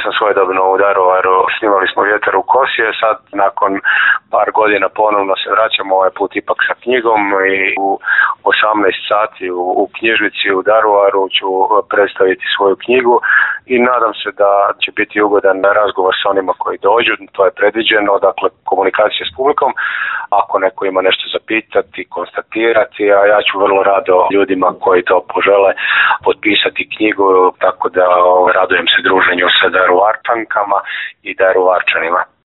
sam svojedobno u Daruvaru, snimali smo Vjetar u kosi, sad nakon par godina ponovno se vraćamo, ovaj put ipak sa knjigom i u 18 sati u knjižnici u Daruvaru ću predstaviti svoju knjigu i nadam se da će biti ugodan razgovor sa onima koji dođu, to je predviđeno, dakle komunikacija s publikom, ako neko ima nešto zapitati, konstatirati, a ja ću vrlo rado ljudima koji to požele potpisati knjigu, tako da radujem se druženju sa Daruvarčankama i Daruvarčanima.